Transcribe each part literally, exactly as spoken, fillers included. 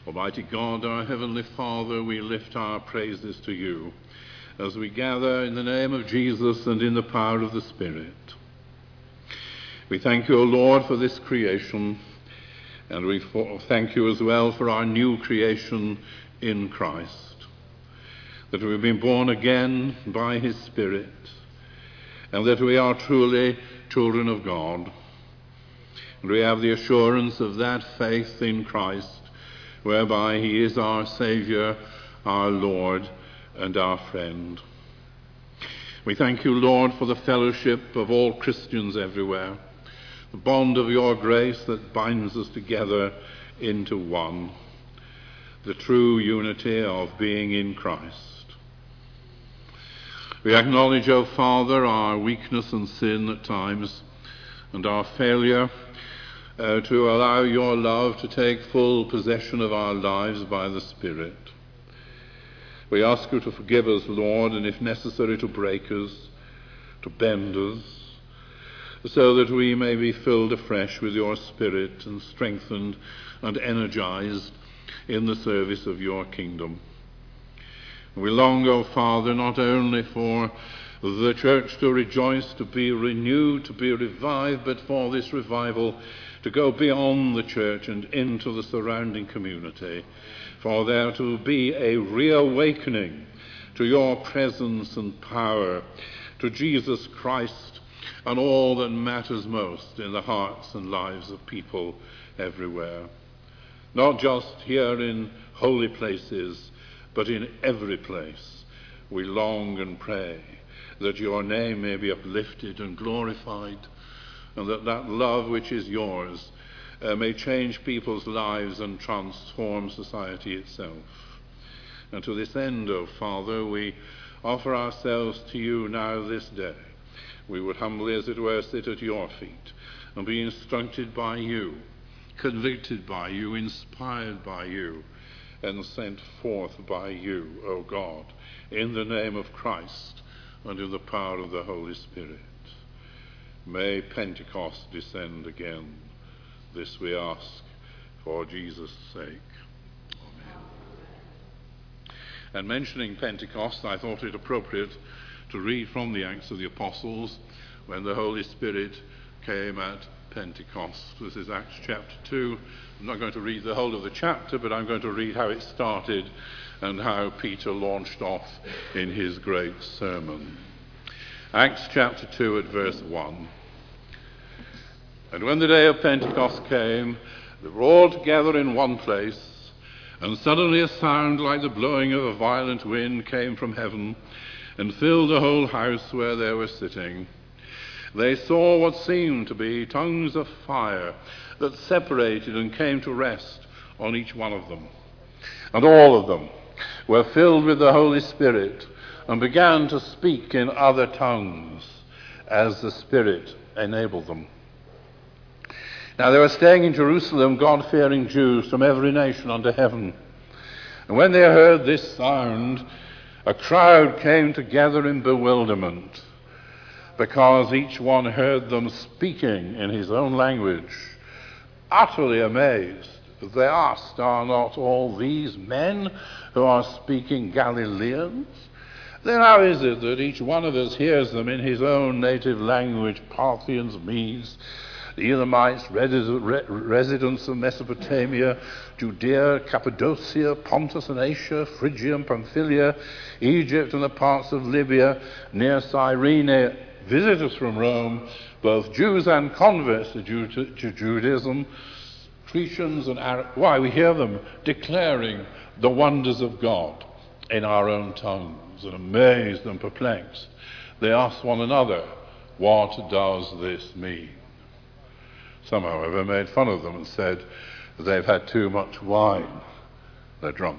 Almighty God, our Heavenly Father, we lift our praises to you as we gather in the name of Jesus and in the power of the Spirit. We thank you, O Lord, for this creation, and we for, thank you as well for our new creation in Christ, that we've been born again by his Spirit, and that we are truly children of God. And we have the assurance of that faith in Christ, whereby he is our Saviour, our Lord, and our friend. We thank you, Lord, for the fellowship of all Christians everywhere, the bond of your grace that binds us together into one, the true unity of being in Christ. We acknowledge, O Father, our weakness and sin at times, and our failure Uh, to allow your love to take full possession of our lives by the Spirit. We ask you to forgive us, Lord, and if necessary to break us, to bend us, so that we may be filled afresh with your Spirit and strengthened and energized in the service of your kingdom. We long, O Father, not only for the church to rejoice, to be renewed, to be revived, but for this revival to go beyond the church and into the surrounding community, for there to be a reawakening to your presence and power, to Jesus Christ and all that matters most in the hearts and lives of people everywhere. Not just here in holy places, but in every place. We long and pray that your name may be uplifted and glorified, and that that love which is yours uh, may change people's lives and transform society itself. And to this end, O Father, we offer ourselves to you now this day. We would humbly, as it were, sit at your feet and be instructed by you, convicted by you, inspired by you, and sent forth by you, O God, in the name of Christ and in the power of the Holy Spirit. May Pentecost descend again. This we ask for Jesus' sake. Amen. And mentioning Pentecost, I thought it appropriate to read from the Acts of the Apostles when the Holy Spirit came at Pentecost. This is Acts chapter two. I'm not going to read the whole of the chapter, but I'm going to read how it started and how Peter launched off in his great sermon. Acts chapter two at verse one. And when the day of Pentecost came, they were all together in one place, and suddenly a sound like the blowing of a violent wind came from heaven and filled the whole house where they were sitting. They saw what seemed to be tongues of fire that separated and came to rest on each one of them. And all of them were filled with the Holy Spirit and began to speak in other tongues as the Spirit enabled them. Now they were staying in Jerusalem, God-fearing Jews from every nation under heaven. And when they heard this sound, a crowd came together in bewilderment, because each one heard them speaking in his own language. Utterly amazed, they asked, "Are not all these men who are speaking Galileans? Then how is it that each one of us hears them in his own native language, Parthians, Medes, the Elamites, residents of Mesopotamia, Judea, Cappadocia, Pontus and Asia, Phrygia and Pamphylia, Egypt and the parts of Libya near Cyrene, visitors from Rome, both Jews and converts to, Jew- to Judaism, Cretans and Arabs." Why, we hear them declaring the wonders of God in our own tongues, and amazed and perplexed, they asked one another, "What does this mean?" Some, however, made fun of them and said they've had too much wine. They're drunk.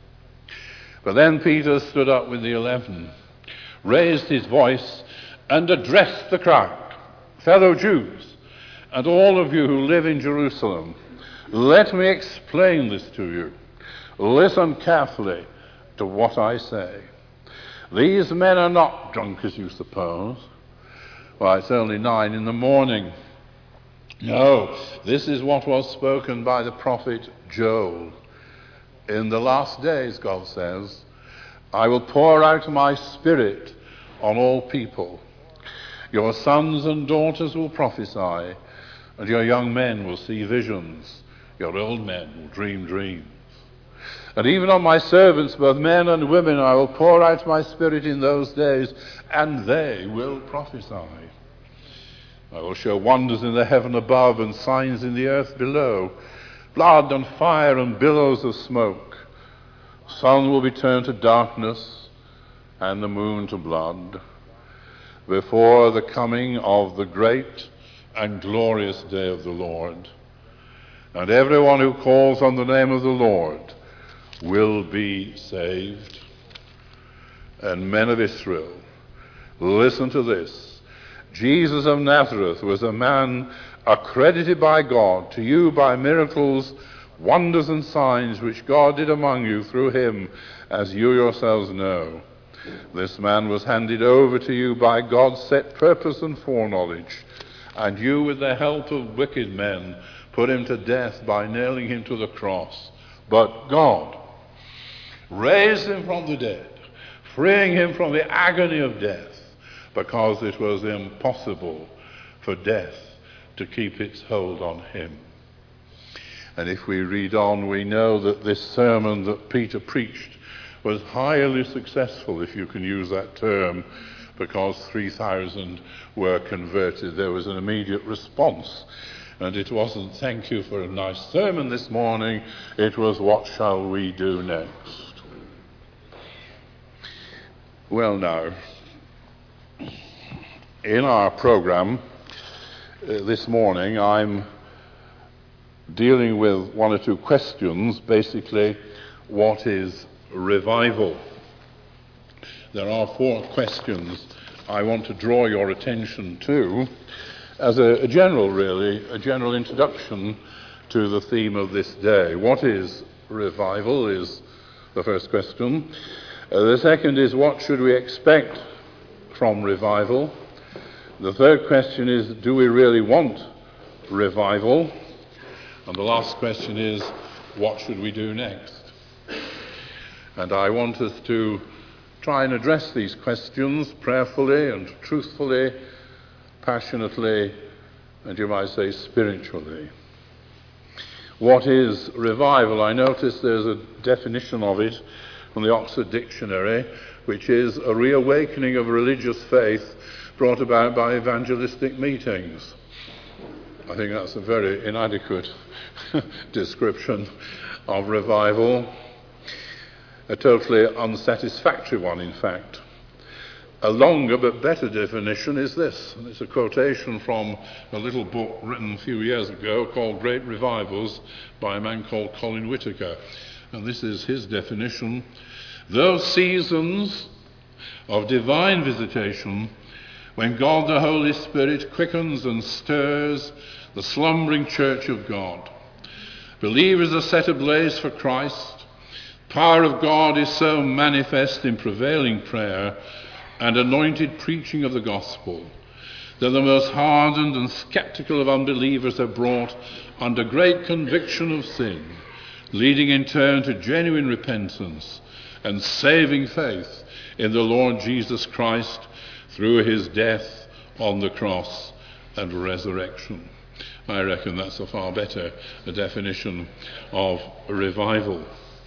But then Peter stood up with the eleven, raised his voice, and addressed the crowd. "Fellow Jews, and all of you who live in Jerusalem, let me explain this to you. Listen carefully to what I say. These men are not drunk as you suppose. Why, it's only nine in the morning. No, this is what was spoken by the prophet Joel. In the last days, God says, I will pour out my Spirit on all people. Your sons and daughters will prophesy, and your young men will see visions. Your old men will dream dreams. And even on my servants, both men and women, I will pour out my Spirit in those days, and they will prophesy. I will show wonders in the heaven above and signs in the earth below, blood and fire and billows of smoke. The sun will be turned to darkness and the moon to blood before the coming of the great and glorious day of the Lord. And everyone who calls on the name of the Lord will be saved. And men of Israel, listen to this. Jesus of Nazareth was a man accredited by God to you by miracles, wonders and signs which God did among you through him, as you yourselves know. This man was handed over to you by God's set purpose and foreknowledge, and you, with the help of wicked men, put him to death by nailing him to the cross. But God raised him from the dead, freeing him from the agony of death, because it was impossible for death to keep its hold on him. And if we read on, we know that this sermon that Peter preached was highly successful, if you can use that term, because three thousand were converted. There was an immediate response. And it wasn't, thank you for a nice sermon this morning. It was, what shall we do next? Well, now, in our program uh, this morning, I'm dealing with one or two questions. Basically, what is revival? There are four questions I want to draw your attention to as a, a general, really, a general introduction to the theme of this day. What is revival is the first question. Uh, the second is, what should we expect from revival? The third question is, do we really want revival? And the last question is, what should we do next? And I want us to try and address these questions prayerfully and truthfully, passionately, and you might say spiritually. What is revival? I notice there's a definition of it from the Oxford Dictionary, which is a reawakening of religious faith brought about by evangelistic meetings. I think that's a very inadequate description of revival, a totally unsatisfactory one, in fact. A longer but better definition is this, and it's a quotation from a little book written a few years ago called Great Revivals by a man called Colin Whitaker. And this is his definition: those seasons of divine visitation when God the Holy Spirit quickens and stirs the slumbering church of God. Believers are set ablaze for Christ. Power of God is so manifest in prevailing prayer and anointed preaching of the gospel that the most hardened and skeptical of unbelievers are brought under great conviction of sin, leading in turn to genuine repentance and saving faith in the Lord Jesus Christ through his death on the cross and resurrection. I reckon that's a far better definition of revival.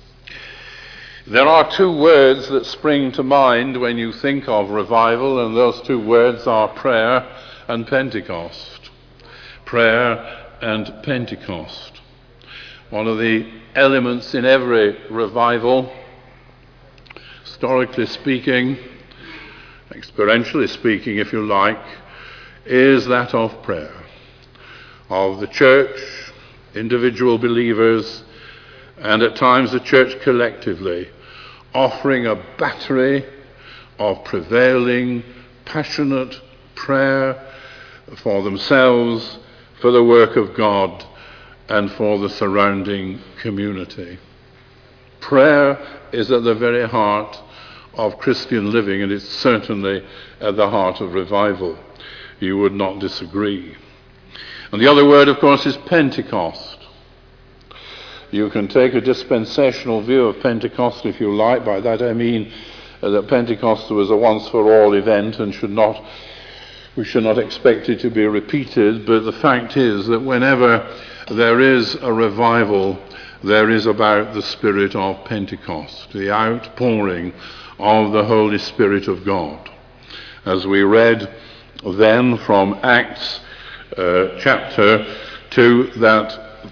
There are two words that spring to mind when you think of revival, and those two words are prayer and Pentecost. Prayer and Pentecost. One of the elements in every revival, historically speaking, experientially speaking, if you like, is that of prayer. Of the church, individual believers, and at times the church collectively, offering a battery of prevailing, passionate prayer for themselves, for the work of God, and for the surrounding community. Prayer is at the very heart of Christian living, and it's certainly at the heart of revival. You would not disagree. And the other word, of course, is Pentecost. You can take a dispensational view of Pentecost if you like. By that I mean uh, that Pentecost was a once-for-all event and should not, we should not expect it to be repeated. But the fact is that whenever there is a revival, there is about the Spirit of Pentecost, the outpouring of the Holy Spirit of God. As we read then from Acts uh, chapter two, that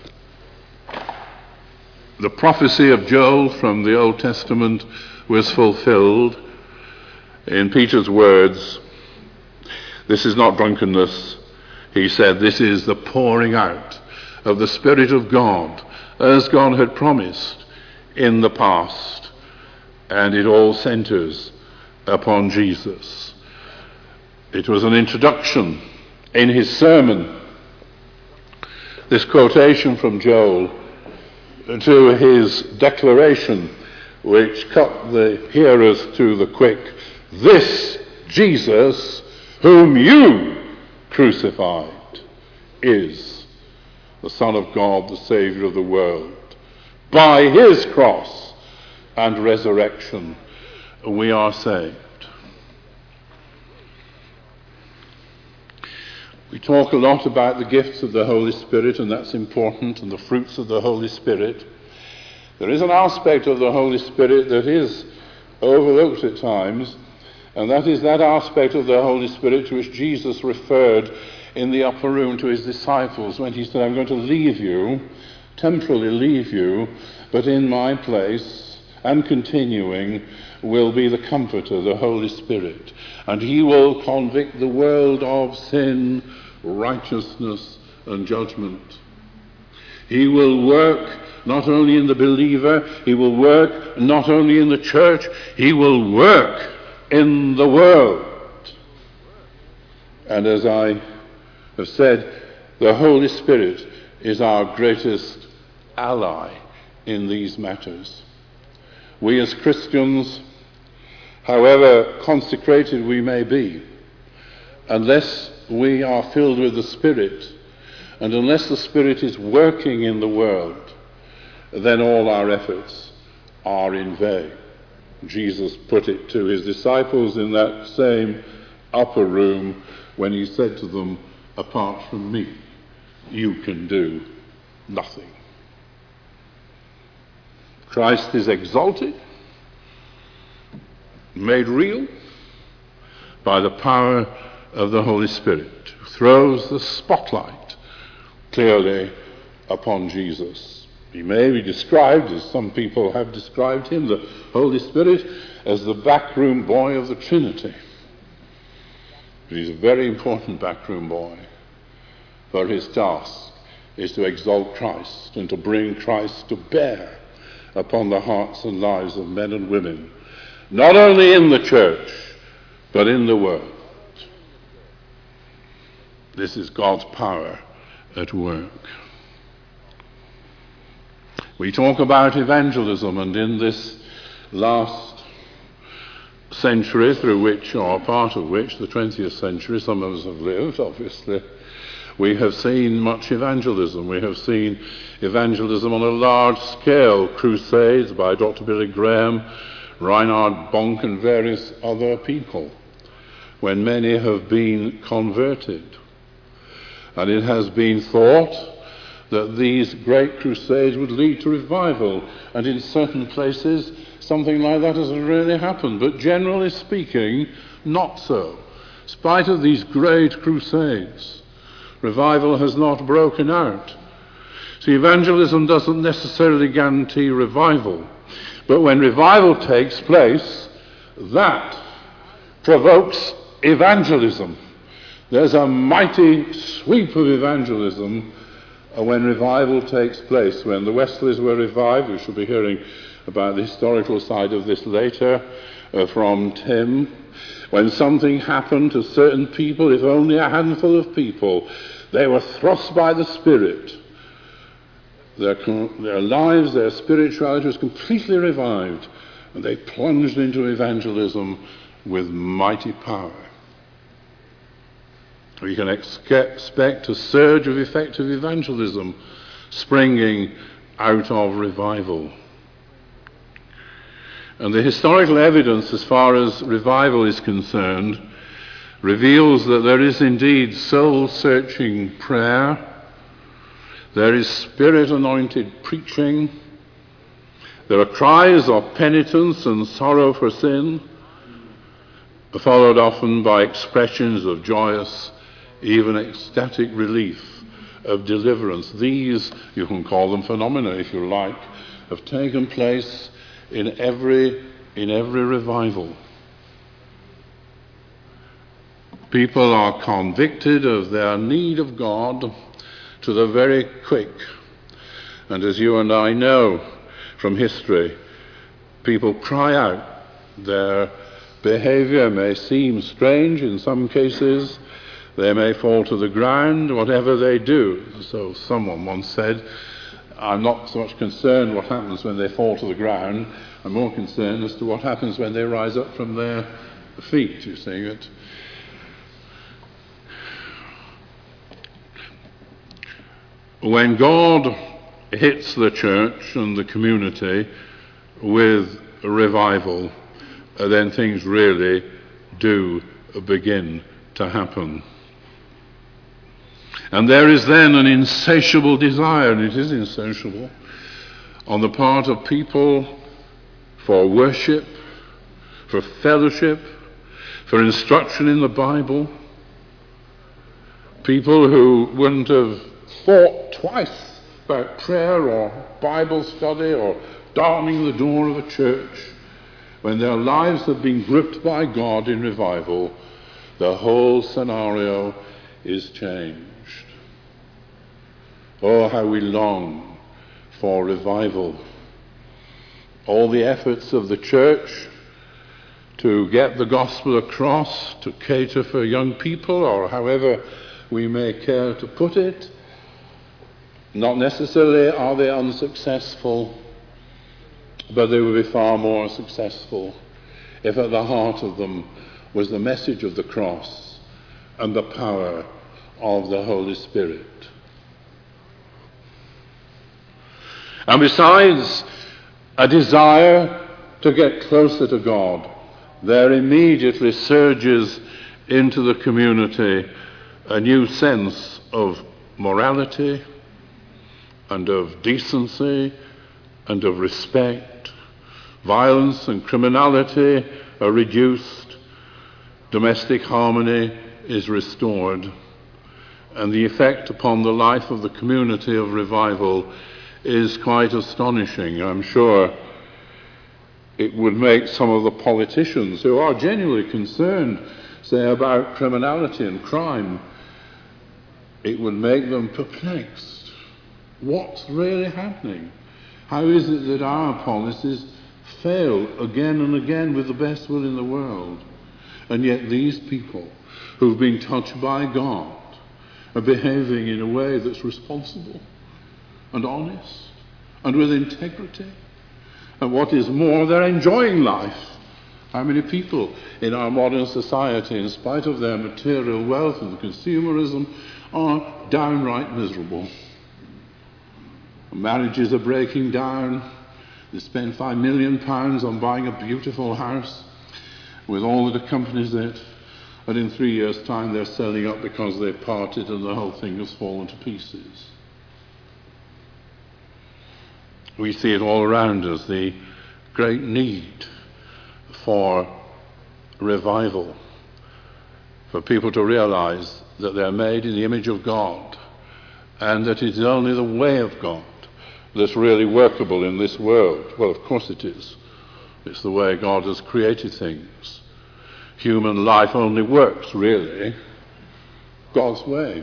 the prophecy of Joel from the Old Testament was fulfilled in Peter's words, "This is not drunkenness," he said, "this is the pouring out of the Spirit of God, as God had promised in the past." And it all centers upon Jesus. It was an introduction in his sermon, this quotation from Joel, to his declaration, which cut the hearers to the quick. "This Jesus, whom you crucified, is the Son of God, the Saviour of the world. By his cross and resurrection, we are saved." We talk a lot about the gifts of the Holy Spirit, and that's important, and the fruits of the Holy Spirit. There is an aspect of the Holy Spirit that is overlooked at times, and that is that aspect of the Holy Spirit to which Jesus referred in the upper room to his disciples when he said, "I'm going to leave you, temporarily leave you, but in my place and continuing will be the Comforter, the Holy Spirit. And he will convict the world of sin, righteousness, and judgment. He will work not only in the believer, he will work not only in the church, he will work in the world." And as I have said, the Holy Spirit is our greatest ally in these matters. We as Christians, however consecrated we may be, unless we are filled with the Spirit, and unless the Spirit is working in the world, then all our efforts are in vain. Jesus put it to his disciples in that same upper room when he said to them, "Apart from me, you can do nothing." Christ is exalted, made real by the power of the Holy Spirit, who throws the spotlight clearly upon Jesus. He may be described, as some people have described him, the Holy Spirit, as the backroom boy of the Trinity. But he's a very important backroom boy, for his task is to exalt Christ and to bring Christ to bear upon the hearts and lives of men and women, not only in the church, but in the world. This is God's power at work. We talk about evangelism, and in this last century through which, or part of which, the twentieth century, some of us have lived, obviously, we have seen much evangelism. We have seen evangelism on a large scale, crusades by Doctor Billy Graham, Reinhard Bonk, and various other people, when many have been converted. And it has been thought that these great crusades would lead to revival, and in certain places something like that has really happened. But generally speaking, not so. In spite of these great crusades, revival has not broken out. See, evangelism doesn't necessarily guarantee revival, but when revival takes place, that provokes evangelism. There's a mighty sweep of evangelism when revival takes place. When the Wesleys were revived, we shall be hearing about the historical side of this later uh, from Tim. When something happened to certain people, if only a handful of people, they were thrust by the Spirit. Their, their lives, their spirituality was completely revived, and they plunged into evangelism with mighty power. We can expect a surge of effective evangelism springing out of revival. And the historical evidence as far as revival is concerned reveals that there is indeed soul-searching prayer, there is Spirit-anointed preaching, there are cries of penitence and sorrow for sin, followed often by expressions of joyous, even ecstatic relief, of deliverance. These, you can call them phenomena if you like, have taken place in every in every revival. People are convicted of their need of God to the very quick. And as you and I know from history, people cry out. Their behavior may seem strange in some cases. They may fall to the ground, whatever they do. So someone once said, I'm not so much concerned what happens when they fall to the ground. I'm more concerned as to what happens when they rise up from their feet, you see it. When God hits the church and the community with revival, then things really do begin to happen. And there is then an insatiable desire, and it is insatiable, on the part of people for worship, for fellowship, for instruction in the Bible. People who wouldn't have thought twice about prayer or Bible study or darkening the door of a church. When their lives have been gripped by God in revival, the whole scenario is changed. Oh, how we long for revival. All the efforts of the church to get the gospel across, to cater for young people, or however we may care to put it, not necessarily are they unsuccessful, but they would be far more successful if at the heart of them was the message of the cross and the power of the Holy Spirit. And besides a desire to get closer to God, there immediately surges into the community a new sense of morality and of decency and of respect. Violence and criminality are reduced. Domestic harmony is restored. And the effect upon the life of the community of revival is quite astonishing. I'm sure it would make some of the politicians who are genuinely concerned, say, about criminality and crime, it would make them perplexed. What's really happening? How is it that our policies fail again and again with the best will in the world? And yet these people who've been touched by God are behaving in a way that's responsible and honest and with integrity. And what is more, they're enjoying life. How many people in our modern society, in spite of their material wealth and consumerism, are downright miserable? Marriages are breaking down. They spend five million pounds on buying a beautiful house with all that accompanies it, and in three years' time they're selling up because they parted and the whole thing has fallen to pieces. We see it all around us, the great need for revival, for people to realize that they're made in the image of God and that it is only the way of God that's really workable in this world. Well, of course it is. It's the way God has created things. Human life only works, really, God's way.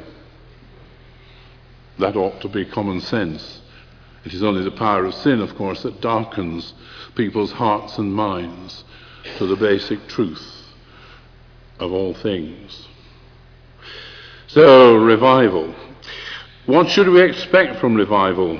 That ought to be common sense. It is only the power of sin, of course, that darkens people's hearts and minds to the basic truth of all things. So, revival. What should we expect from revival?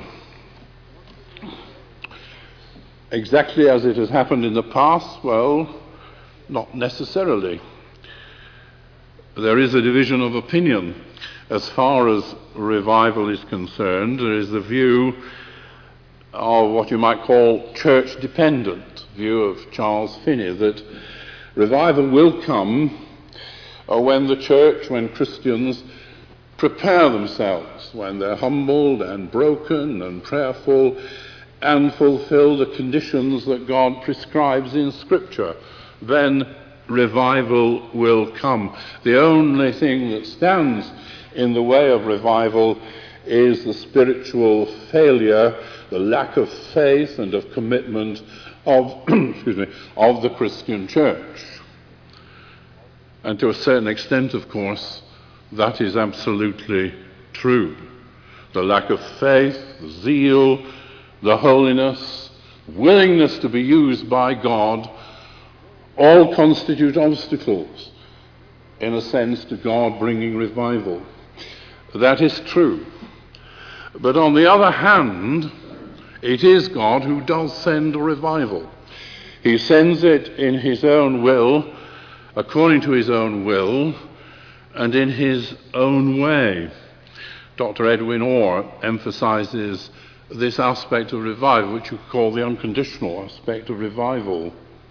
Exactly as it has happened in the past? Well, not necessarily. There is a division of opinion as far as revival is concerned. There is the view of what you might call church-dependent view of Charles Finney, that revival will come uh, when the church, when Christians prepare themselves, when they're humbled and broken and prayerful and fulfill the conditions that God prescribes in Scripture. Then revival will come. The only thing that stands in the way of revival is the spiritual failure, the lack of faith and of commitment of, excuse me, of the Christian church. And to a certain extent, of course, that is absolutely true. The lack of faith, the zeal, the holiness, willingness to be used by God, all constitute obstacles, in a sense, to God bringing revival. That is true. But on the other hand, it is God who does send a revival. He sends it in his own will, according to his own will, and in his own way. Doctor Edwin Orr emphasizes this aspect of revival, which you call the unconditional aspect of revival.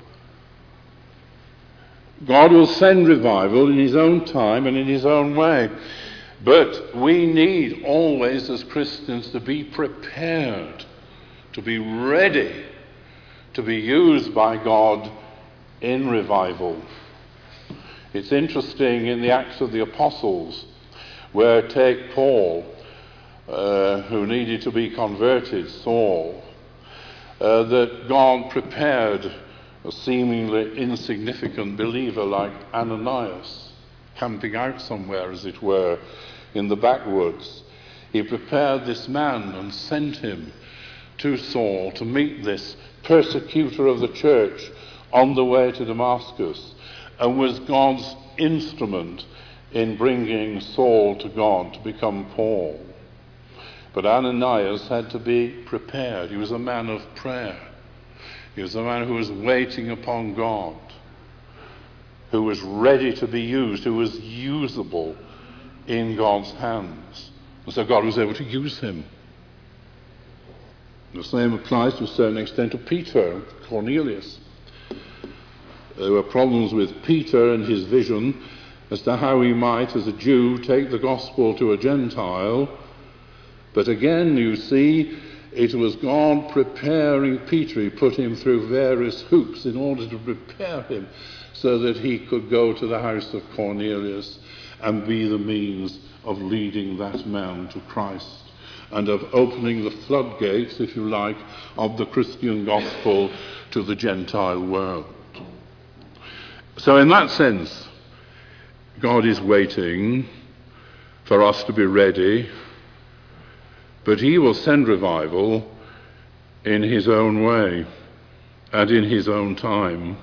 God will send revival in his own time and in his own way. But we need always, as Christians, to be prepared, to be ready to be used by God in revival. It's interesting in the Acts of the Apostles, where take Paul, uh, who needed to be converted, Saul, uh, that God prepared a seemingly insignificant believer like Ananias, camping out somewhere, as it were, in the backwoods. He prepared this man and sent him to Saul to meet this persecutor of the church on the way to Damascus, and was God's instrument in bringing Saul to God to become Paul. But Ananias had to be prepared. He was a man of prayer. He was a man who was waiting upon God, who was ready to be used, who was usable in God's hands. And so God was able to use him. The same applies to a certain extent to Peter, Cornelius. There were problems with Peter and his vision as to how he might, as a Jew, take the gospel to a Gentile. But again, you see, it was God preparing Peter. He put him through various hoops in order to prepare him so that he could go to the house of Cornelius and be the means of leading that man to Christ and of opening the floodgates, if you like, of the Christian gospel to the Gentile world. So in that sense, God is waiting for us to be ready, but he will send revival in his own way and in his own time.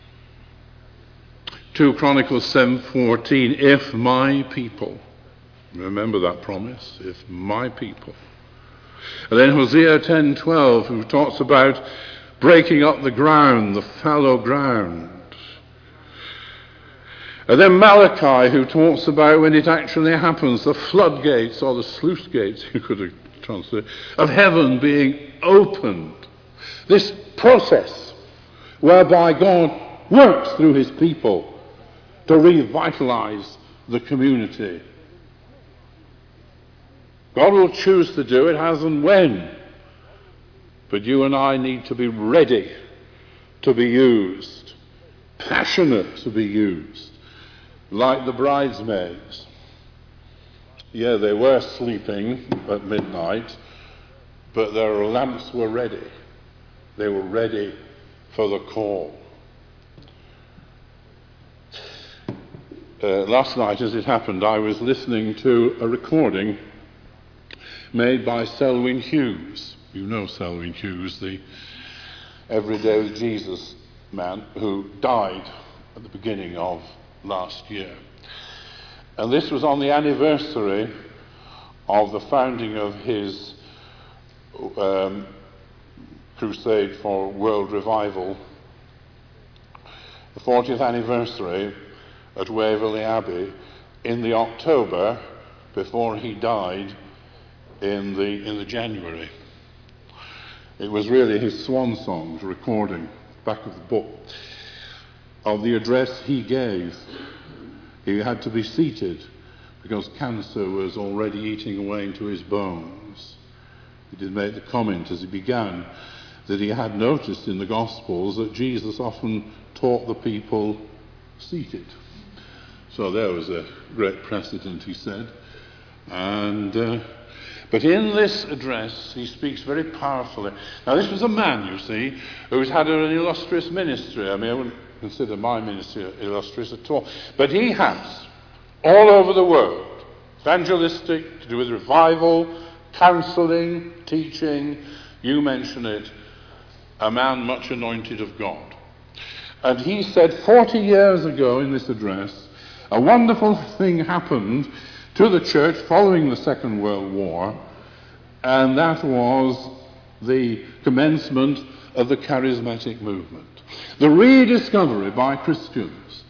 Second Chronicles seven fourteen, if my people, remember that promise, if my people. And then Hosea ten twelve, who talks about breaking up the ground, the fallow ground. And then Malachi, who talks about when it actually happens, the floodgates, or the sluice gates, you could have translated, of heaven being opened. This process whereby God works through his people to revitalize the community. God will choose to do it as and when. But you and I need to be ready to be used, passionate to be used. Like the bridesmaids. Yeah, they were sleeping at midnight, but their lamps were ready. They were ready for the call. Uh, last night, as it happened, I was listening to a recording made by Selwyn Hughes. You know Selwyn Hughes, the Everyday with Jesus man who died at the beginning of last year. And this was on the anniversary of the founding of his um, crusade for world revival, the fortieth anniversary at Waverley Abbey in the October before he died in the in the January. It was really his swan songs recording, back of the book, of the address he gave. He had to be seated because cancer was already eating away into his bones. He did make the comment as he began that he had noticed in the Gospels that Jesus often taught the people seated. So there was a great precedent, he said. And uh, but in this address, he speaks very powerfully. Now, this was a man, you see, who's had an illustrious ministry. I mean, I wouldn't consider my ministry illustrious at all. But he has, all over the world, evangelistic, to do with revival, counselling, teaching, you mention it, a man much anointed of God. And he said forty years ago in this address, a wonderful thing happened to the church following the Second World War, and that was the commencement of the charismatic movement. The rediscovery by Christians,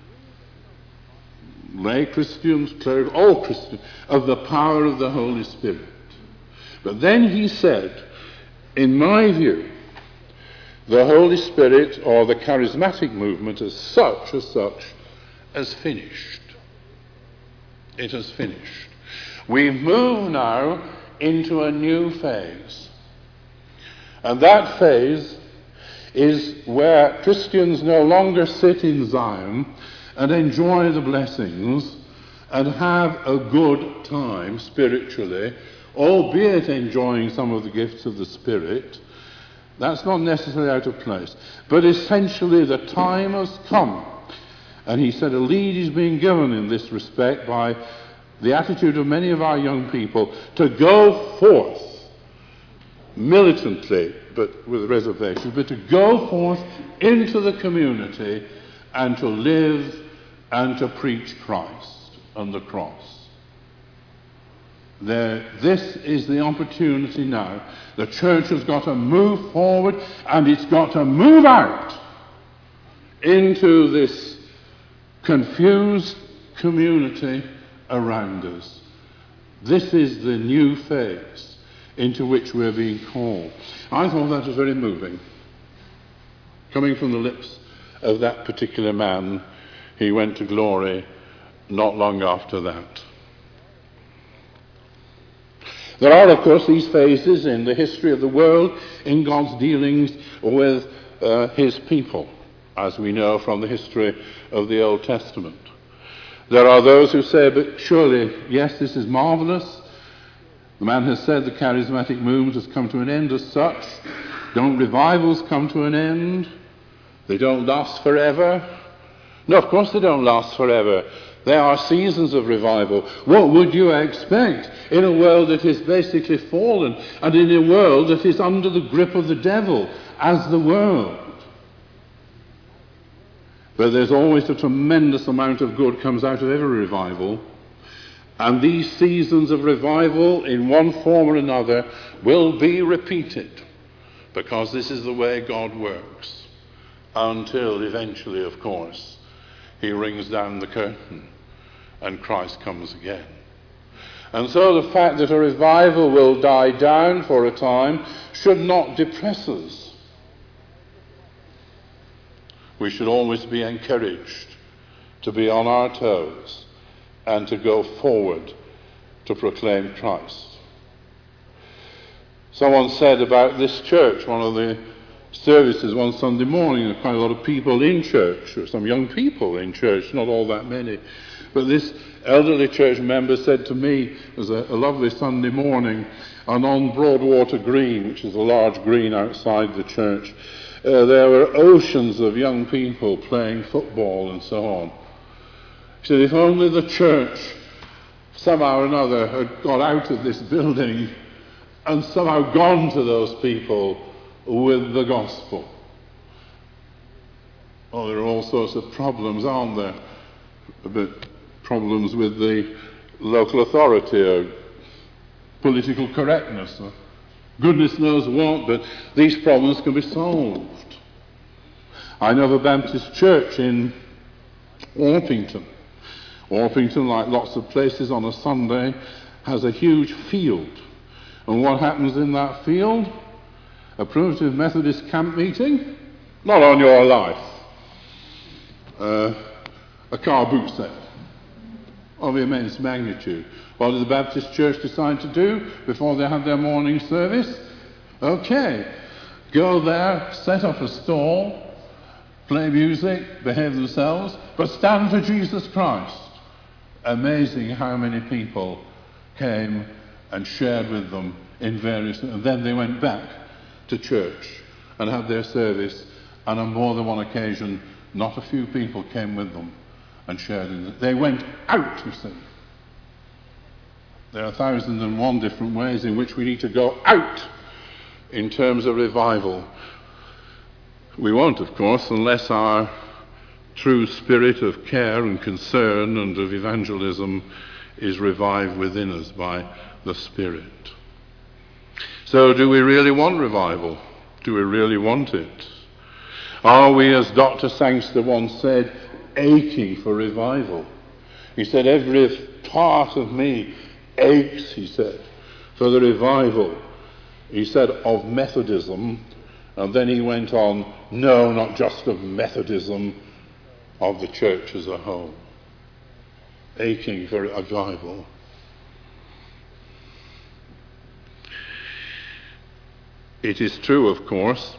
lay Christians, clerical, all Christians, of the power of the Holy Spirit. But then he said, in my view, the Holy Spirit, or the charismatic movement as such, as such, has finished. It has finished. We move now into a new phase. And that phase is where Christians no longer sit in Zion and enjoy the blessings and have a good time spiritually, albeit enjoying some of the gifts of the Spirit. That's not necessarily out of place. But essentially the time has come. And he said a lead is being given in this respect by the attitude of many of our young people to go forth militantly, but with reservations, but to go forth into the community and to live and to preach Christ and the cross. There, this is the opportunity now. The church has got to move forward, and it's got to move out into this confused community around us. This is the new phase into which we're being called. I thought that was very moving. Coming from the lips of that particular man, he went to glory not long after that. There are, of course, these phases in the history of the world in God's dealings with uh, his people, as we know from the history of the Old Testament. There are those who say, but surely, yes, this is marvelous. The man has said the charismatic movement has come to an end as such. Don't revivals come to an end? They don't last forever? No, of course they don't last forever. There are seasons of revival. What would you expect in a world that is basically fallen, and in a world that is under the grip of the devil as the world? But there's always a tremendous amount of good comes out of every revival. And these seasons of revival, in one form or another, will be repeated, because this is the way God works, until eventually, of course, he rings down the curtain and Christ comes again. And so the fact that a revival will die down for a time should not depress us. We should always be encouraged to be on our toes and to go forward to proclaim Christ. Someone said about this church, one of the services one Sunday morning, there were quite a lot of people in church, or some young people in church, not all that many. But this elderly church member said to me, it was a, a lovely Sunday morning, and on Broadwater Green, which is a large green outside the church, uh, there were oceans of young people playing football and so on. He said, if only the church somehow or another had got out of this building and somehow gone to those people with the gospel. Well, there are all sorts of problems, aren't there? But problems with the local authority, or political correctness, or goodness knows what, but these problems can be solved. I know of a Baptist church in Orpington. Orpington, like lots of places on a Sunday, has a huge field. And what happens in that field? A primitive Methodist camp meeting? Not on your life. Uh, a car boot sale of immense magnitude. What did the Baptist Church decide to do before they had their morning service? Okay, go there, set up a stall, play music, behave themselves, but stand for Jesus Christ. Amazing how many people came and shared with them in various... And then they went back to church and had their service, and on more than one occasion, not a few people came with them and shared in it. They went out, you see. There are a thousand and one different ways in which we need to go out in terms of revival. We won't, of course, unless our true spirit of care and concern and of evangelism is revived within us by the Spirit. So do we really want revival? Do we really want it? Are we, as Doctor Sangster once said, aching for revival? He said, every part of me aches, he said, for the revival, he said, of Methodism. And then he went on, no, not just of Methodism, of the church as a whole. Aching for revival. It is true, of course,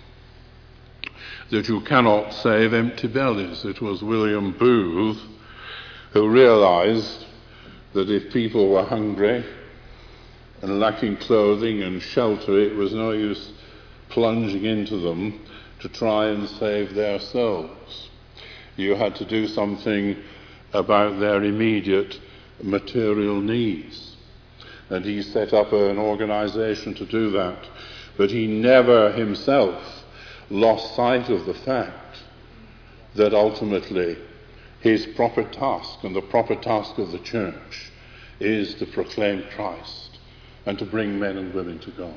that you cannot save empty bellies. It was William Booth who realized that if people were hungry and lacking clothing and shelter, it was no use plunging into them to try and save their souls. You had to do something about their immediate material needs. And he set up an organization to do that. But he never himself lost sight of the fact that ultimately his proper task and the proper task of the church is to proclaim Christ and to bring men and women to God.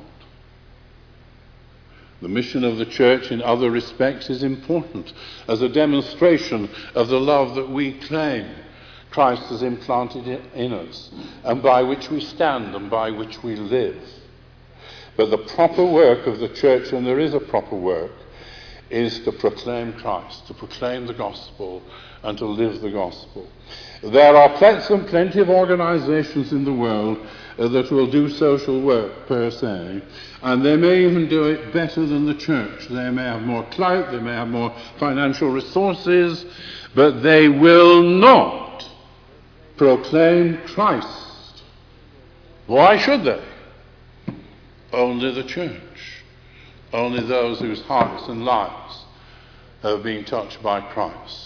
The mission of the church in other respects is important as a demonstration of the love that we claim Christ has implanted in us and by which we stand and by which we live. But the proper work of the church, and there is a proper work, is to proclaim Christ, to proclaim the gospel and to live the gospel. There are plenty and plenty of organizations in the world uh, that will do social work per se, and they may even do it better than the church. They may have more clout, they may have more financial resources, but they will not proclaim Christ. Why should they? Only the church, only those whose hearts and lives have been touched by Christ.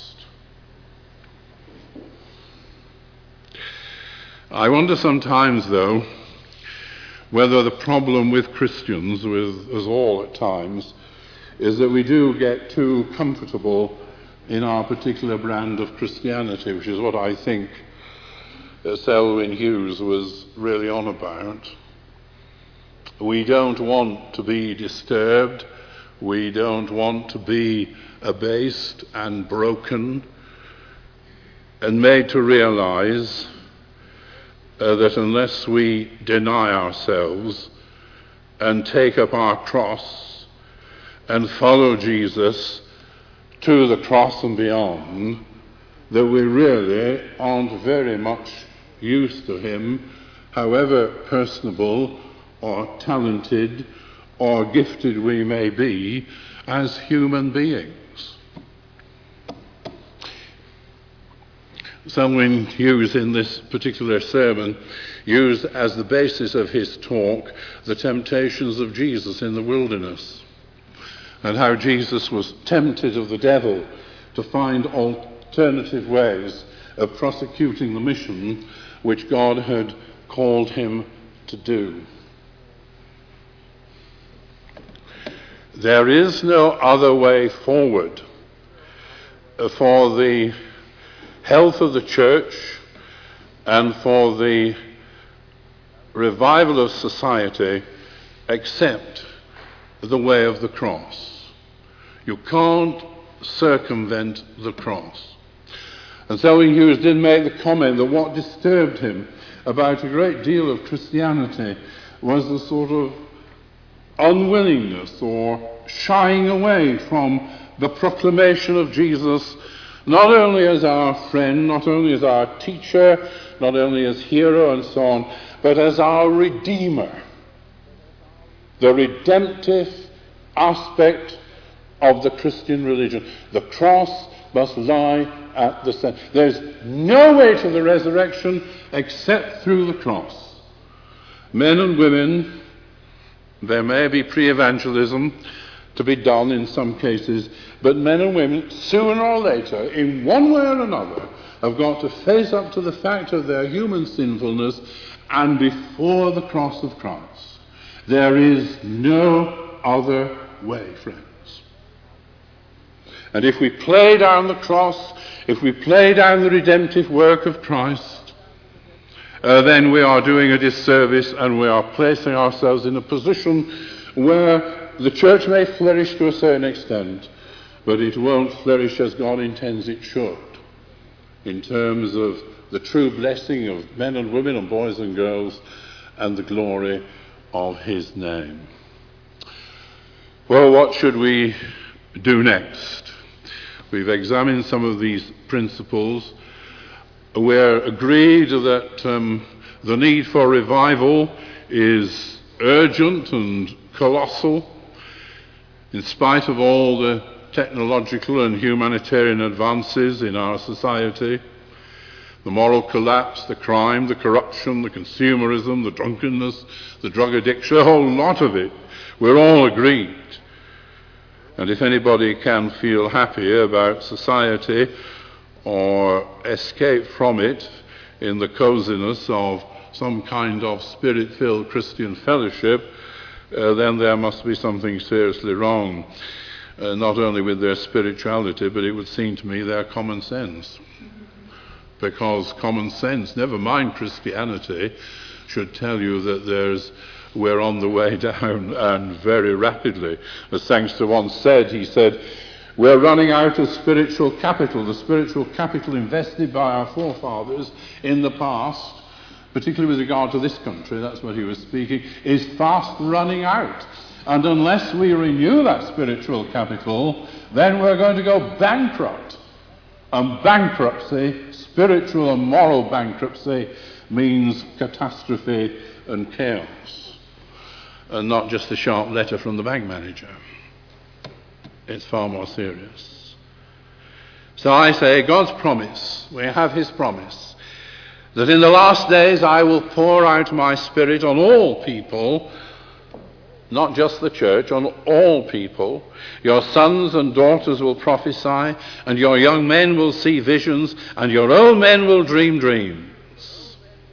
I wonder sometimes, though, whether the problem with Christians, with us all at times, is that we do get too comfortable in our particular brand of Christianity, which is what I think Selwyn Hughes was really on about. We don't want to be disturbed. We don't want to be abased and broken and made to realize uh, that unless we deny ourselves and take up our cross and follow Jesus to the cross and beyond, that we really aren't very much use to him, however personable or talented or gifted we may be as human beings. Selwyn Hughes in this particular sermon used as the basis of his talk the temptations of Jesus in the wilderness and how Jesus was tempted of the devil to find alternative ways of prosecuting the mission which God had called him to do. There is no other way forward for the health of the church and for the revival of society except the way of the cross. You can't circumvent the cross. And Selwyn Hughes did make the comment that what disturbed him about a great deal of Christianity was the sort of unwillingness or shying away from the proclamation of Jesus, not only as our friend, not only as our teacher, not only as hero and so on, but as our Redeemer. The redemptive aspect of the Christian religion. The cross must lie at the center. There's no way to the resurrection except through the cross. Men and women, there may be pre-evangelism to be done in some cases, but men and women, sooner or later, in one way or another, have got to face up to the fact of their human sinfulness, and before the cross of Christ. There is no other way, friends. And if we play down the cross, if we play down the redemptive work of Christ, uh, then we are doing a disservice, and we are placing ourselves in a position where the church may flourish to a certain extent, but it won't flourish as God intends it should, in terms of the true blessing of men and women and boys and girls and the glory of his name. Well, what should we do next? We've examined some of these principles. We're agreed that um, the need for revival is urgent and colossal, in spite of all the technological and humanitarian advances in our society. The moral collapse, the crime, the corruption, the consumerism, the drunkenness, the drug addiction, a whole lot of it. We're all agreed. And if anybody can feel happy about society or escape from it in the coziness of some kind of spirit-filled Christian fellowship, uh, then there must be something seriously wrong, uh, not only with their spirituality, but it would seem to me their common sense. Because common sense, never mind Christianity, should tell you that there's we're on the way down, and very rapidly. As Sangster once said, he said, we're running out of spiritual capital. The spiritual capital invested by our forefathers in the past, particularly with regard to this country, that's what he was speaking, is fast running out. And unless we renew that spiritual capital, then we're going to go bankrupt. And bankruptcy, spiritual and moral bankruptcy, means catastrophe and chaos. And not just a sharp letter from the bank manager. It's far more serious. So I say, God's promise, we have his promise, that in the last days I will pour out my Spirit on all people, not just the church, on all people. Your sons and daughters will prophesy, and your young men will see visions, and your old men will dream dreams.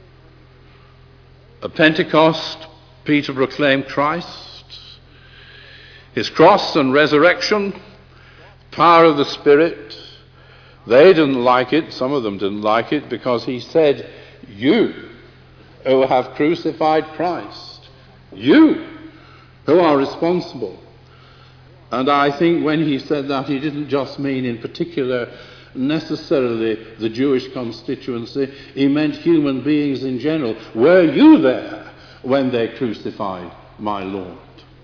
At Pentecost, Peter proclaimed Christ, his cross and resurrection, power of the Spirit. They didn't like it, some of them didn't like it, because he said, you who have crucified Christ, you who are responsible. And I think when he said that, he didn't just mean in particular necessarily the Jewish constituency, he meant human beings in general. Were you there when they crucified my Lord?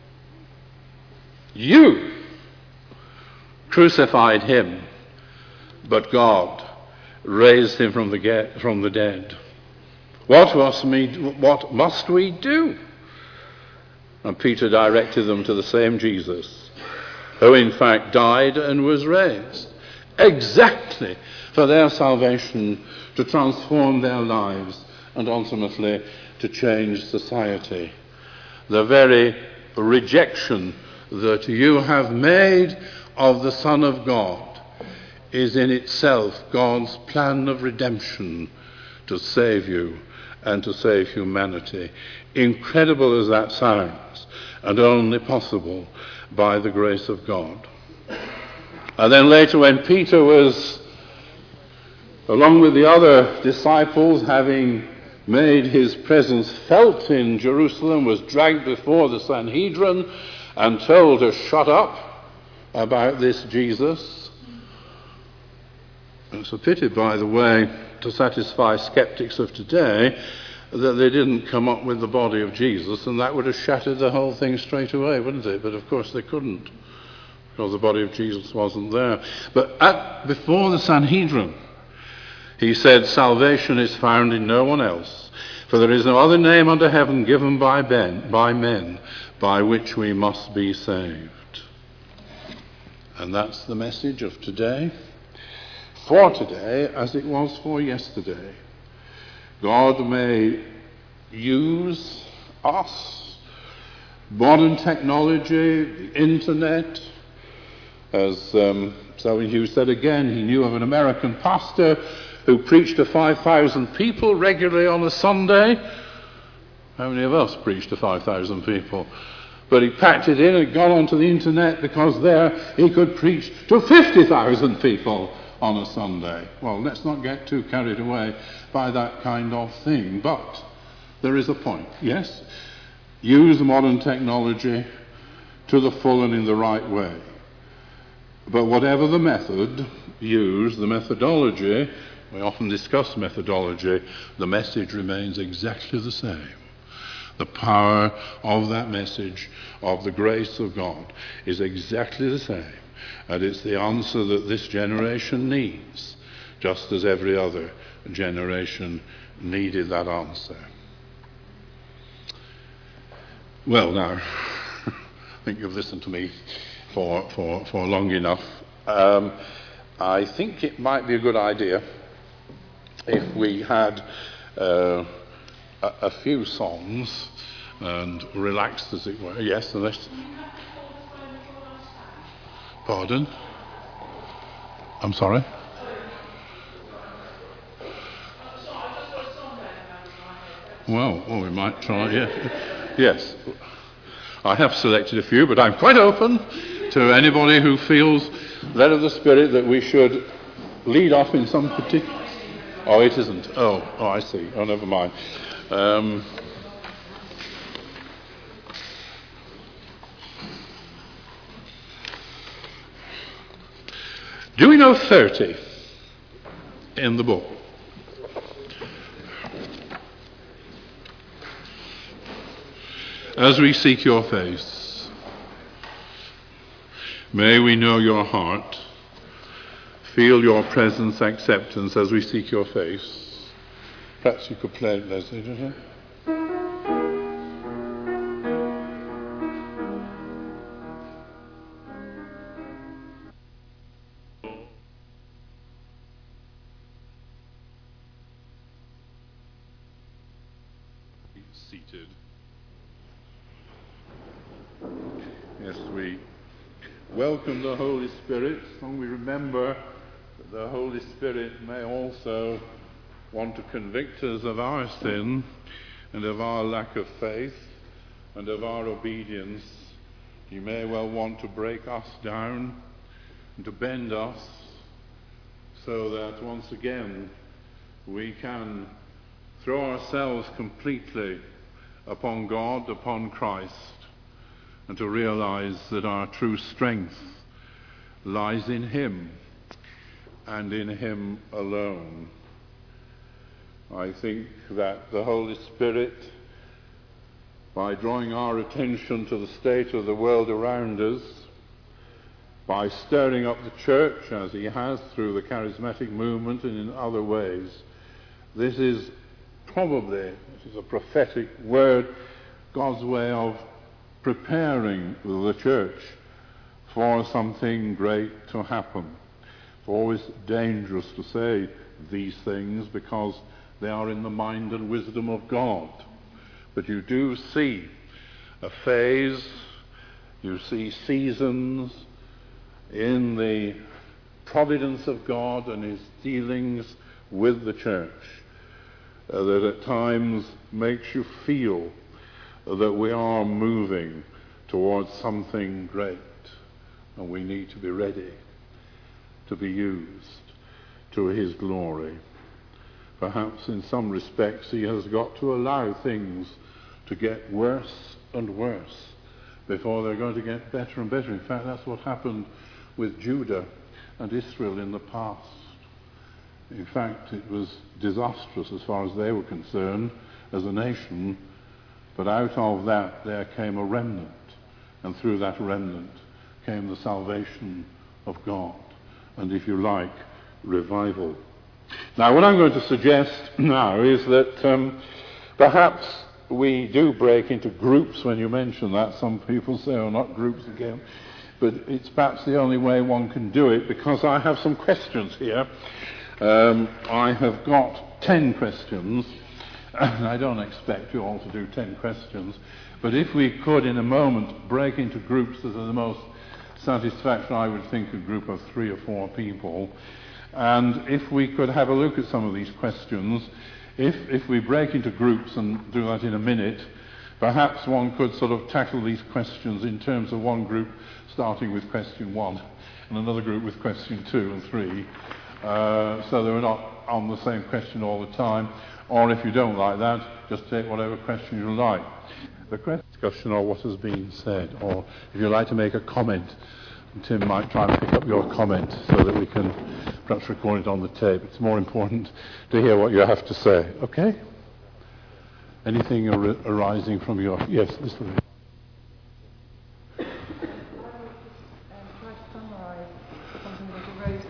You crucified him, but God raised him from the, get, from the dead. What must, we, what must we do? And Peter directed them to the same Jesus, who in fact died and was raised, exactly for their salvation, to transform their lives and ultimately to change society. The very rejection that you have made of the Son of God is in itself God's plan of redemption to save you and to save humanity. Incredible as that sounds, and only possible by the grace of God. And then later, when Peter was, along with the other disciples, having made his presence felt in Jerusalem, was dragged before the Sanhedrin and told to shut up about this Jesus. It's a pity, by the way, to satisfy skeptics of today, that they didn't come up with the body of Jesus, and that would have shattered the whole thing straight away, wouldn't it? But of course they couldn't, because the body of Jesus wasn't there. But at, before the Sanhedrin, he said, salvation is found in no one else, for there is no other name under heaven given by men, by men by which we must be saved. And that's the message of today, for today, as it was for yesterday. God may use us, modern technology, the internet. As um, Selwyn Hughes said again, he knew of an American pastor who preached to five thousand people regularly on a Sunday. How many of us preached to five thousand people? But he packed it in and got onto the internet, because there he could preach to fifty thousand people on a Sunday. Well, let's not get too carried away by that kind of thing. But there is a point. Yes, use modern technology to the full and in the right way. But whatever the method used, the methodology, we often discuss methodology, the message remains exactly the same. The power of that message of the grace of God is exactly the same. And it's the answer that this generation needs, just as every other generation needed that answer. Well, now, I think you've listened to me for, for, for long enough. Um, I think it might be a good idea if we had uh, a, a few songs and relaxed, as it were. Yes, unless... Pardon? I'm sorry? Well, well, we might try, yeah. Yes. I have selected a few, but I'm quite open to anybody who feels led of the Spirit that we should lead off in some particular... Oh, it isn't. Oh, oh, I see. Oh, never mind. Um... Do we know thirty in the book? As we seek your face, may we know your heart, feel your presence, acceptance as we seek your face. Perhaps you could play it, Leslie, did you? Seated. Yes, we welcome the Holy Spirit, and we remember that the Holy Spirit may also want to convict us of our sin and of our lack of faith and of our obedience. He may well want to break us down and to bend us so that once again we can throw ourselves completely upon God, upon Christ, and to realize that our true strength lies in Him and in Him alone. I think that the Holy Spirit, by drawing our attention to the state of the world around us, by stirring up the church as He has through the charismatic movement and in other ways, this is probably, this is a prophetic word, God's way of preparing the church for something great to happen. It's always dangerous to say these things because they are in the mind and wisdom of God. But you do see a phase, you see seasons in the providence of God and His dealings with the church uh, that at times makes you feel that we are moving towards something great, and we need to be ready to be used to His glory. Perhaps in some respects He has got to allow things to get worse and worse before they're going to get better and better. In fact, that's what happened with Judah and Israel in the past. In fact, it was disastrous as far as they were concerned as a nation, but out of that there came a remnant, and through that remnant came the salvation of God, and if you like, revival. Now, what I'm going to suggest now is that um, perhaps we do break into groups when you mention that. Some people say, oh, not groups again. But it's perhaps the only way one can do it, because I have some questions here. Um, I have got ten questions, and I don't expect you all to do ten questions. But if we could, in a moment, break into groups that are the most satisfactory, I would think a group of three or four people. And if we could have a look at some of these questions, if, if we break into groups and do that in a minute, perhaps one could sort of tackle these questions in terms of one group starting with question one and another group with question two and three, uh, so they were not on the same question all the time. Or if you don't like that, just take whatever question you like. The question, discussion, or what has been said, or if you'd like to make a comment, Tim might try and pick up your comment so that we can perhaps record it on the tape. It's more important to hear what you have to say. Okay? Anything ar- arising from your... Yes, this one. I will just um, try to summarise something that arose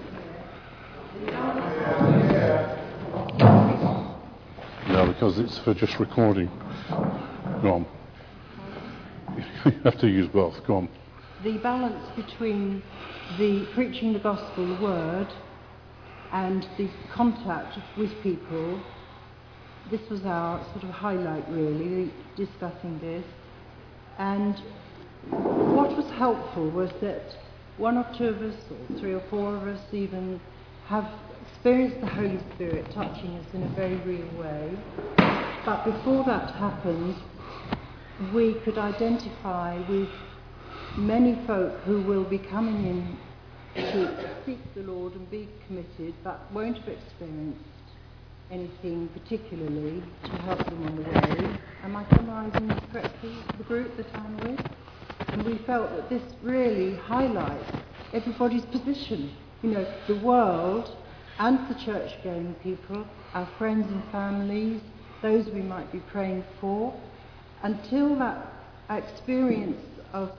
here. No, because it's for just recording. Go on. You have to use both. Go on. The balance between the preaching the gospel, the word, and the contact with people, this was our sort of highlight really, discussing this. And what was helpful was that one or two of us, or three or four of us even, have experienced the Holy Spirit touching us in a very real way. But before that happened, we could identify with many folk who will be coming in to seek the Lord and be committed, but won't have experienced anything particularly to help them on the way. Am I summarising this correctly, the group that I'm with? And we felt that this really highlights everybody's position. You know, the world and the church-going people, our friends and families, those we might be praying for, until that experience of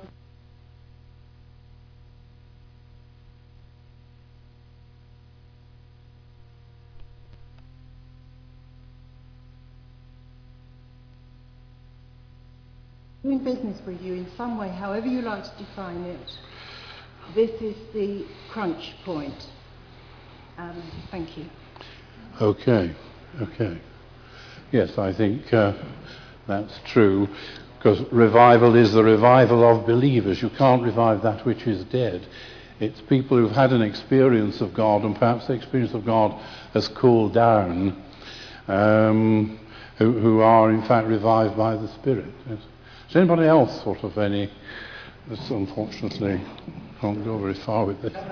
doing business with you in some way, however you like to define it, this is the crunch point. Um, thank you. Okay, okay. Yes, I think uh, that's true, because revival is the revival of believers. You can't revive that which is dead. It's people who've had an experience of God, and perhaps the experience of God has cooled down, um, who, who are in fact revived by the Spirit. Yes. Is anybody else sort of any... This unfortunately can't go very far with this.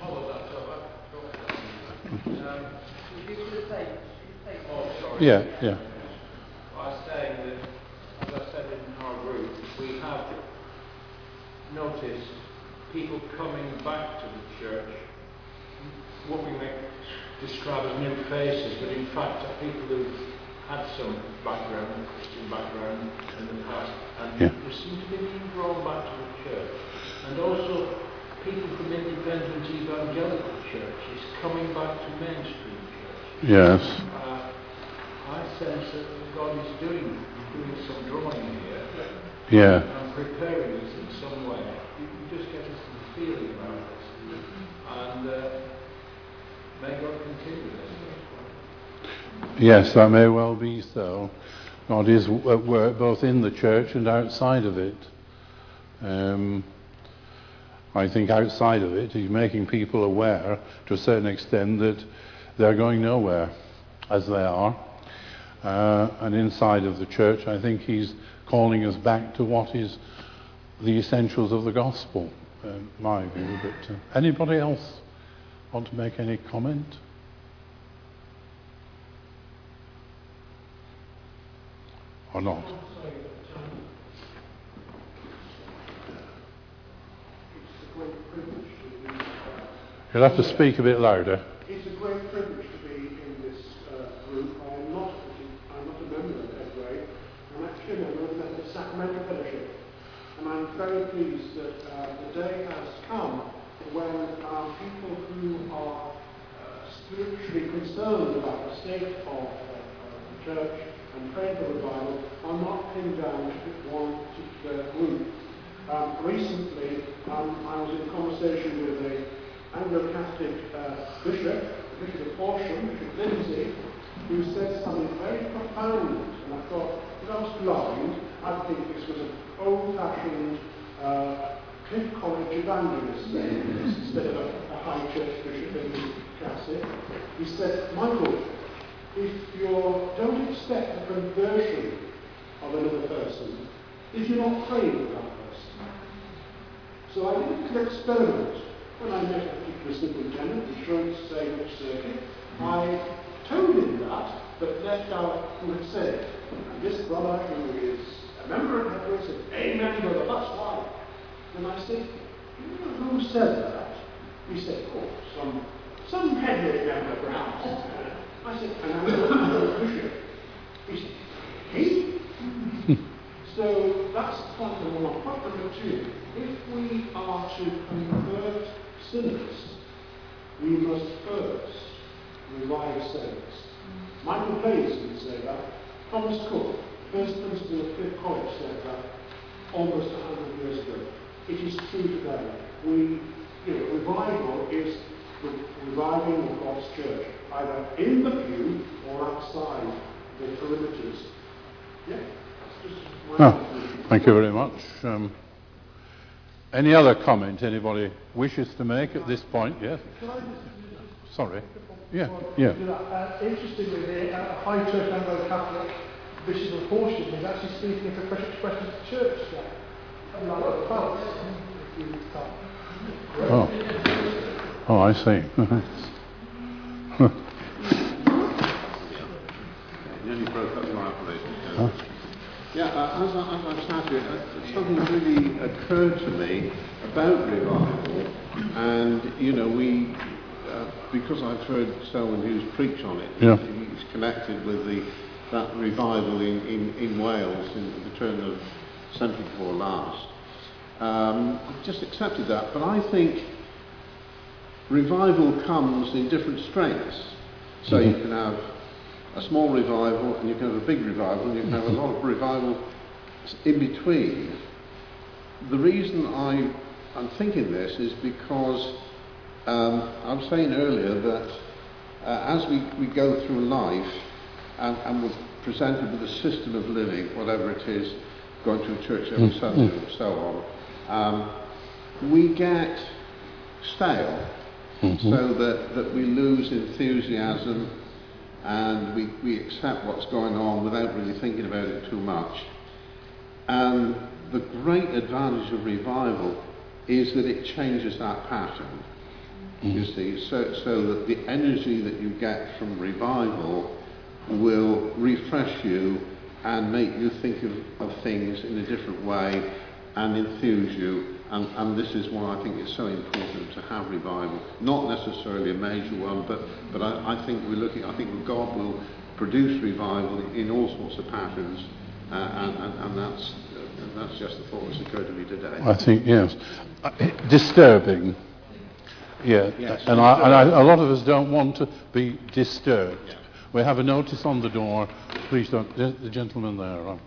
Yeah, yeah. I was saying that, as I said in our group, we have noticed people coming back to the church, what we may describe as new faces, but in fact are people who've had some background, Christian background in the past, and yeah. they seem to be being drawn back to the church. And also people from independent evangelical churches coming back to mainstream churches. Yes. Uh, I sense that God is doing doing some drawing here, yeah. and preparing us in some way. You can just get us some feeling about this, and uh, may God continue this. Yes, that may well be so. God is at work both in the church and outside of it. Um, I think outside of it, He's making people aware to a certain extent that they're going nowhere as they are. Uh, and inside of the church, I think He's calling us back to what is the essentials of the gospel, uh, my view. But uh, anybody else want to make any comment? Or not? You'll have to speak a bit louder. It's a great privilege to be in this uh, group. I'm not, I'm not a member of Edgware, should be concerned about the state of uh, the church and pray for revival are not pinned down to one particular group. Um, recently, um, I was in conversation with an Anglo-Catholic uh, bishop, Bishop of Horsham, Bishop Lindsay, who said something very profound, and I thought, if I was blind, I'd think this was an old-fashioned uh, Cliff College evangelist saying this instead of a, a high church bishop in the classic. He said, Michael, if you don't expect the conversion of another person, if you're not praying for that person. So I did a little experiment. When I met a particular superintendent, the Insurance Sales Circuit, I told him that, but left out who had said it. And this brother, who is a member of Hedgerow, said, Amen, brother, that's right. And I said, you know who said that? He said, oh, some, some Hedgerow member perhaps. I said, and I'm a bishop. He said, he? So that's point number one. Point number two, if we are to convert sinners, we must first revive saints. Michael Page would say that. Thomas Cook, first principal of Cliff College, said that almost a hundred years ago. It is true today. We, you know, revival is the reviving of God's church, either in the pew or outside the perimeters. Yeah, that's just my oh, thank you very much. Um, any other comment anybody wishes to make at this point? Yes. Sorry. Yeah. Yeah. Uh, interestingly, the uh, High Church Anglo-Catholic Bishop of Horsham is actually speaking at the Presbyterian Church there. Like a pulse, if you can't. Oh. Oh, I see. Nearly broke up my operation. Huh? Yeah, uh, as, I, as I sat here, uh, something really occurred to me about revival, and you know, we, uh, because I've heard Selwyn Hughes preach on it, yeah. he's connected with the that revival in, in, in Wales in the turn of century before last. Um, I've just accepted that, but I think revival comes in different strengths. So mm-hmm. you can have a small revival, and you can have a big revival, and you can have a lot of revival in between. The reason I, I'm thinking this is because um, I was saying earlier that uh, as we, we go through life and, and we're presented with a system of living, whatever it is, going to a church every Sunday and so on, um, we get stale, mm-hmm. so that, that we lose enthusiasm and we, we accept what's going on without really thinking about it too much. And the great advantage of revival is that it changes that pattern, mm-hmm. you see, so, so that the energy that you get from revival will refresh you and make you think of, of things in a different way and enthuse you. And, and this is why I think it's so important to have revival. Not necessarily a major one, but, but I, I think we're looking, I think God will produce revival in all sorts of patterns, uh, and, and, and that's and that's just the thought that's occurred to me today. I think, yes. Uh, disturbing. Yeah, yes, and, I, and I, a lot of us don't want to be disturbed. Yeah. We have a notice on the door. Please don't. The, the gentleman there. Right?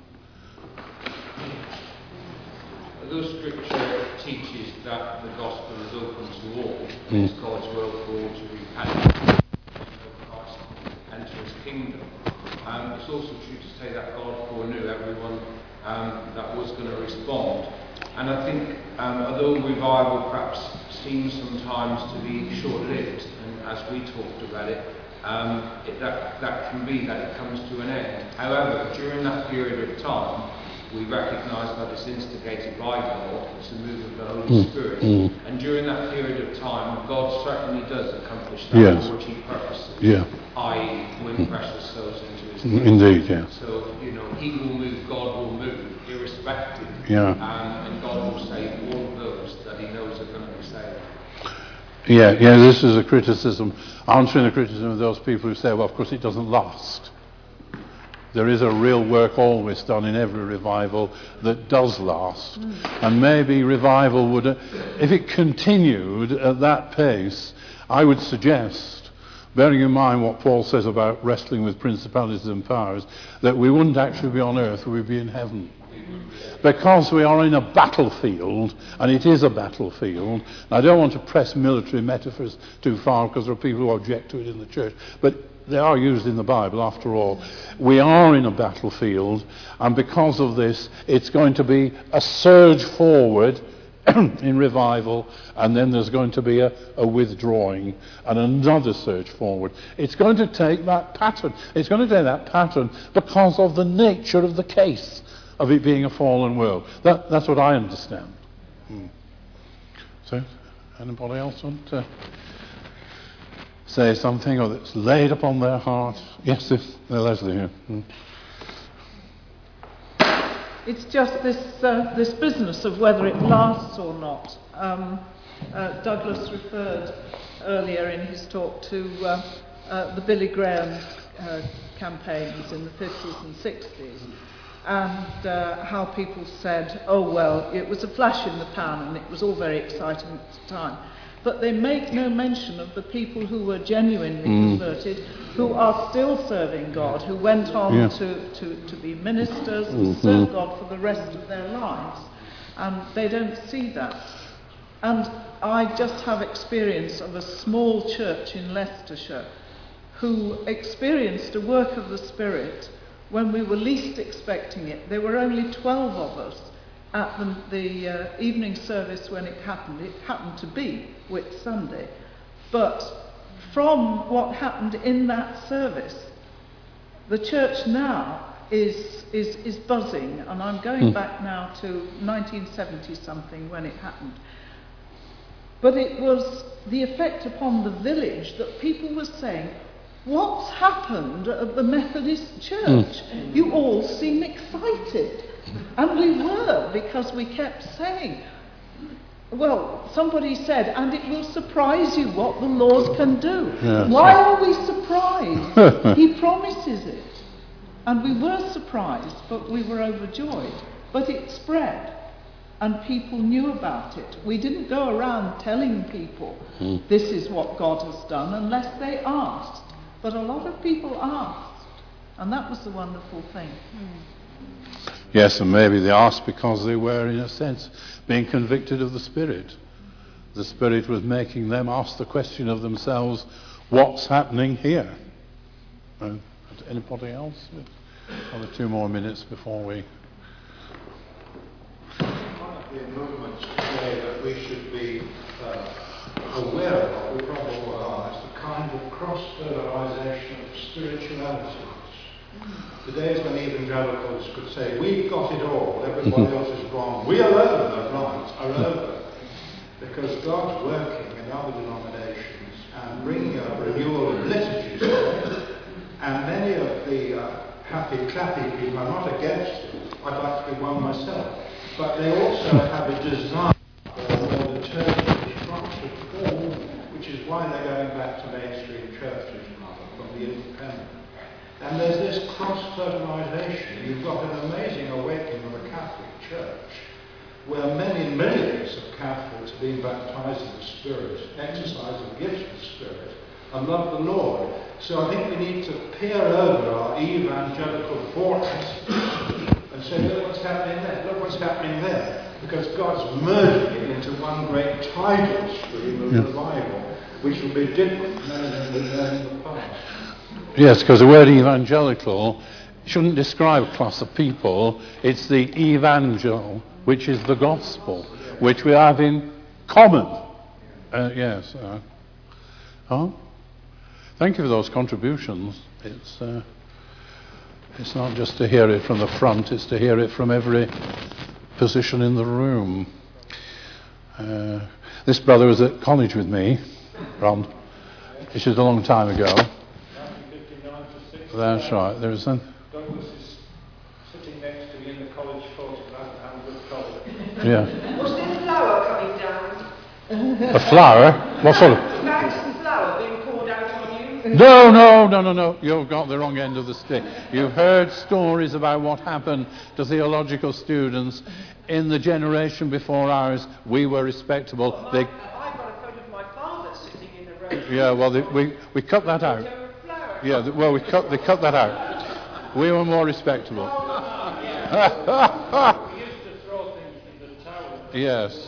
Although Scripture teaches that the gospel is open to all, mm. it's God's will for all to repent and Christ enter His kingdom. Um, it's also true to say that God foreknew everyone um, that was going to respond. And I think, um, although revival perhaps seems sometimes to be short-lived, and as we talked about it, um, it that, that can be that it comes to an end. However, during that period of time, we recognise that it's instigated by God, it's a move of the Holy mm. Spirit, mm. and during that period of time, God certainly does accomplish that yes. which He purposes, yeah. that is, win mm. precious souls into His kingdom. Indeed, yeah. So, you know, He will move, God will move, irrespective, yeah. um, and God will save all of those that He knows are going to be saved. Yeah, yeah, this is a criticism, answering the criticism of those people who say, well, of course it doesn't last. There is a real work always done in every revival that does last. Mm. And maybe revival would, uh, if it continued at that pace, I would suggest bearing in mind what Paul says about wrestling with principalities and powers, that we wouldn't actually be on earth, we'd be in heaven. Because we are in a battlefield, and it is a battlefield. I don't want to press military metaphors too far because there are people who object to it in the church, but they are used in the Bible after all. We are in a battlefield, and because of this, it's going to be a surge forward in revival, and then there's going to be a, a withdrawing and another surge forward. It's going to take that pattern. It's going to take that pattern because of the nature of the case of it being a fallen world. That, that's what I understand. Hmm. So, anybody else want to say something or that's laid upon their heart? Yes, this, uh, Leslie here. Hmm. It's just this uh, this business of whether it lasts or not. Um, uh, Douglas referred earlier in his talk to uh, uh, the Billy Graham uh, campaigns in the fifties and sixties, and uh, how people said, oh well, it was a flash in the pan and it was all very exciting at the time. But they make no mention of the people who were genuinely mm. converted, who are still serving God, who went on yeah. to, to, to be ministers and mm-hmm. serve God for the rest of their lives. And they don't see that. And I just have experience of a small church in Leicestershire who experienced a work of the Spirit when we were least expecting it. There were only twelve of us at the, the uh, evening service when it happened. It happened to be Whit Sunday. But from what happened in that service, the church now is is, is buzzing. And I'm going mm. back now to nineteen seventy something when it happened. But it was the effect upon the village that people were saying, what's happened at the Methodist Church? Mm. You all seem excited. And we were, because we kept saying, well, somebody said, and it will surprise you what the Lord can do. Yeah, Why right. are we surprised? He promises it. And we were surprised, but we were overjoyed. But it spread, and people knew about it. We didn't go around telling people, mm. this is what God has done, unless they asked. But a lot of people asked, and that was the wonderful thing. Mm. Yes, and maybe they asked because they were, in a sense, being convicted of the Spirit. The Spirit was making them ask the question of themselves, what's happening here? Uh, anybody else? Another two more minutes before we... One of the movements today that we should be uh, aware of, we probably all are, is the kind of cross-fertilization of spirituality. The days when evangelicals could say, we've got it all, everybody else is wrong. We alone are right, are over. Because God's working in other denominations and bringing a renewal of liturgies. And many of the uh, happy, clappy people are not against it. I'd like to be one myself. But they also have a desire for the church to be transformed, which is why they're going back to mainstream churches rather from the independent. And there's this cross-fertilization. You've got an amazing awakening of the Catholic Church, where many millions of Catholics are being baptized in the Spirit, exercise the gifts of the Spirit, and love the Lord. So I think we need to peer over our evangelical fortress and say, look what's happening there, look what's happening there. Because God's merging it into one great tidal stream of yeah. revival, which will be different from anything we've known in the past. Yes, because the word evangelical shouldn't describe a class of people. It's the evangel, which is the gospel, which we have in common. Uh, yes. Uh, oh, thank you for those contributions. It's uh, it's not just to hear it from the front; it's to hear it from every position in the room. Uh, this brother was at college with me, Ron. This is a long time ago. That's right. There is a... Douglas is sitting next to me in the college photograph and with college. Yeah. Was this flour coming down? A flower? What sort of? Bags of flour being poured out on you? No, no, no, no, no. You've got the wrong end of the stick. You've heard stories about what happened to theological students in the generation before ours. We were respectable. Well, they... I got a photo of my father sitting in the row yeah, well, they, we, we cut that out. Yeah, the, well, we cut, they cut that out. We were more respectable. Yes.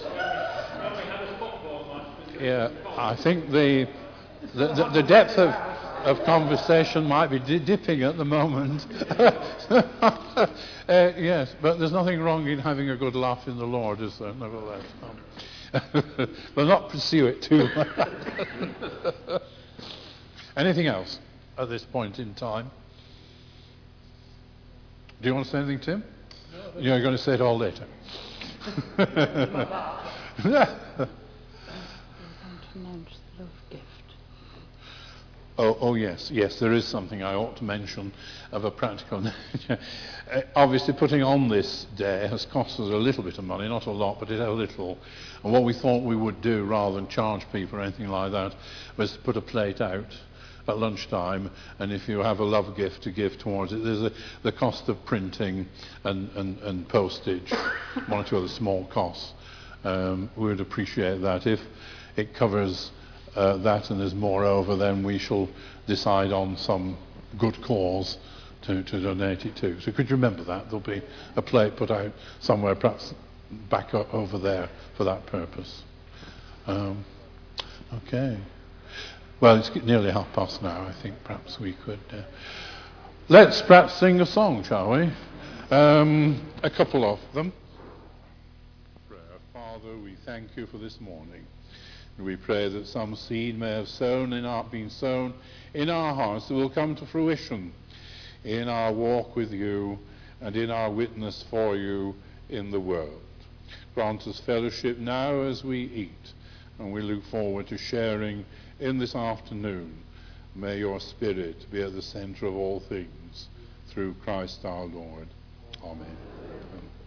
Yeah, I think the the, the, the depth of, of conversation might be di- dipping at the moment. uh, yes, but there's nothing wrong in having a good laugh in the Lord, is there? Nevertheless. Um, but not pursue it too much. Anything else at this point in time? Do you want to say anything, Tim? No, you're going to say it all later. Oh, oh yes, yes, there is something I ought to mention of a practical nature. Uh, obviously, putting on this day has cost us a little bit of money, not a lot, but it a little. And what we thought we would do, rather than charge people or anything like that, was to put a plate out at lunchtime, and if you have a love gift to give towards it, there's a, the cost of printing and, and, and postage, one or two other small costs. Um, we would appreciate that. If it covers uh, that and there's more over, then we shall decide on some good cause to, to donate it to. So could you remember that? There'll be a plate put out somewhere, perhaps back up over there for that purpose. Um, okay. Well, it's nearly half past now. I think perhaps we could... Uh, let's perhaps sing a song, shall we? Um, a couple of them. Father, we thank you for this morning. And we pray that some seed may have sown in our, been sown in our hearts that will come to fruition in our walk with you and in our witness for you in the world. Grant us fellowship now as we eat, and we look forward to sharing in this afternoon. May your Spirit be at the centre of all things, through Christ our Lord. Amen.